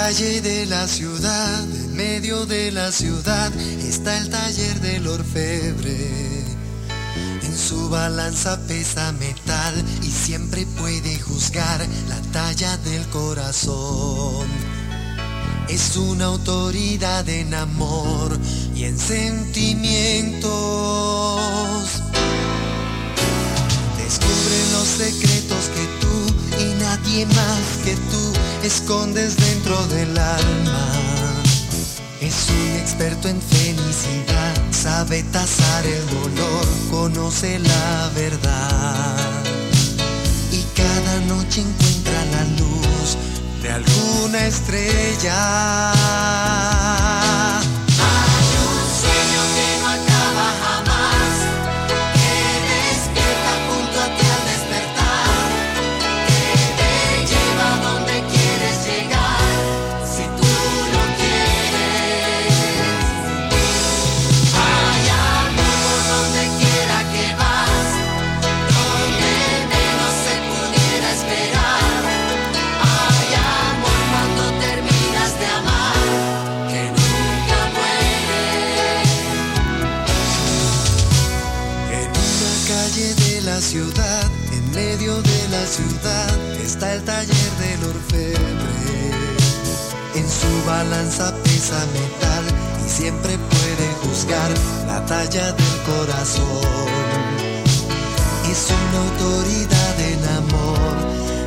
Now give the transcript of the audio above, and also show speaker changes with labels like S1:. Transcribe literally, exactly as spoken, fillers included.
S1: calle de la ciudad, en medio de la ciudad, está el taller del orfebre. En su balanza pesa metal y siempre puede juzgar la talla del corazón. Es una autoridad en amor y en sentimientos. Descubre los secretos que tú y nadie más que tú escondes dentro del alma. Es un experto en felicidad, sabe tasar el dolor, conoce la verdad. Y cada noche encuentra la luz de alguna estrella. Hay un sueño que no acaba jamás, que despierta junto a ti al despertar, que te lleva a donde quieres llegar, si tú lo quieres. Hay amor por donde quiera que vas, donde menos se pudiera esperar. Hay amor cuando terminas de amar, que nunca muere. En una calle de la ciudad, en medio de la ciudad, está el taller del orfebre. En su balanza pesa metal y siempre puede juzgar la talla del corazón. Es una autoridad en amor